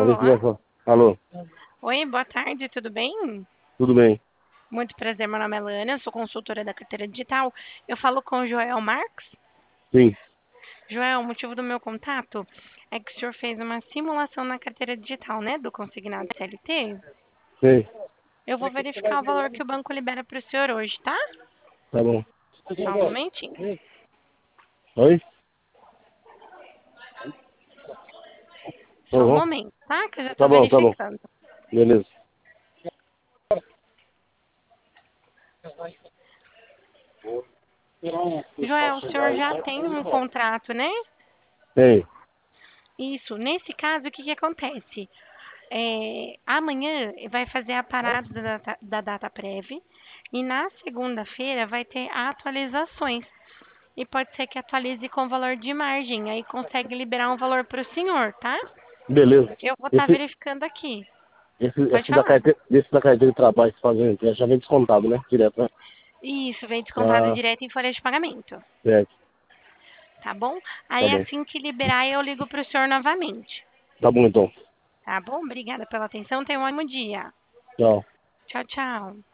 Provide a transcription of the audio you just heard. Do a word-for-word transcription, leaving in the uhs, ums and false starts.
Alô? Alô? Alô? Oi, boa tarde, tudo bem? Tudo bem? Muito prazer, meu nome é Lana, eu sou consultora da carteira digital. Eu falo com o Joel Marques. Sim. Joel, o motivo do meu contato é que o senhor fez uma simulação na carteira digital, né, do consignado C L T. Sim. Eu vou verificar o valor que o banco libera para o senhor hoje, tá? Tá bom. Só um momentinho. Oi? Só um Uhum. momento, tá? Que eu já Tá estou bom, tá bom. verificando. Beleza. Joel, o senhor já tem um contrato, né? Tem. Isso. Nesse caso, o que que acontece? É, amanhã vai fazer a parada da data, da data prévia e na segunda-feira vai ter atualizações. E pode ser que atualize com valor de margem, aí consegue liberar um valor para o senhor, tá? Beleza. Eu vou estar Esse, verificando aqui. esse, Pode esse, da falar. carteira, esse da carteira de trabalho que fazendo, já vem descontado, né? Direto, né? Isso, vem descontado Ah, direto em folha de pagamento, certo. tá bom? Tá Aí bom. assim que liberar eu ligo para o senhor novamente, Tá bom, então. tá bom? Obrigada pela atenção, tenha um ótimo dia. Tchau. Tchau, tchau.